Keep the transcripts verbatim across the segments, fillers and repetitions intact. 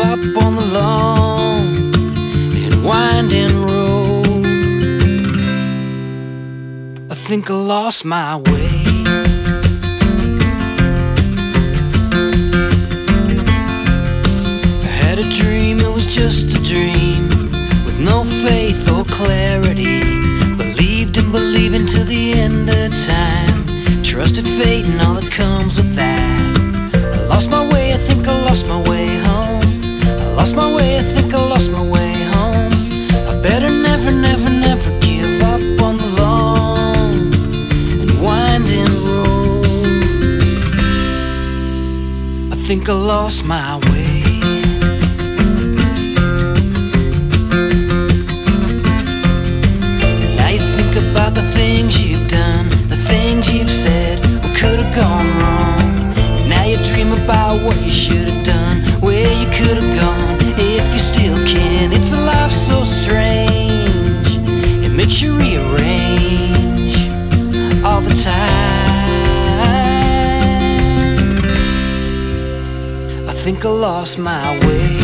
up on the long and winding road. I think I lost my way. I had a dream, it was just a dream, with no faith or clarity. Believed and believing till the end of time. Trusted fate and all that comes with that. I lost my way, I think I lost my way home. I lost my way, I think I lost my way home. I better never, never, never give up on the long and winding road. I think I lost my way. About the things you've done, the things you've said, what could have gone wrong. And now you dream about what you should have done, where you could have gone, if you still can. It's a life so strange, it makes you rearrange all the time. I think I lost my way.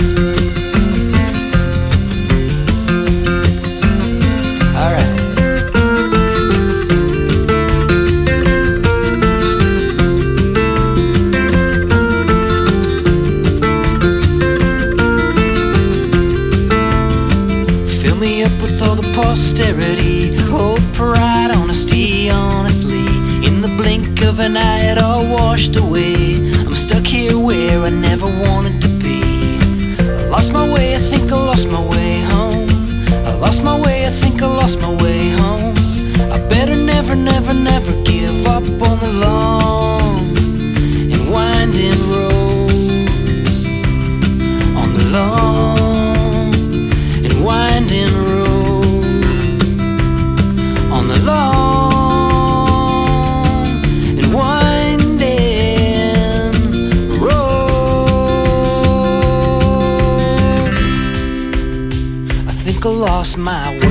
Me up with all the posterity, hope, pride, honesty, honestly. In the blink of an eye it all washed away. I'm stuck here where I never wanted to be. I lost my way, I think I lost my way home. I lost my way, I think I lost my way home. I better never, never, never give up on the long and winding road. On the long and winding road. On the long and winding road. I think I lost my way.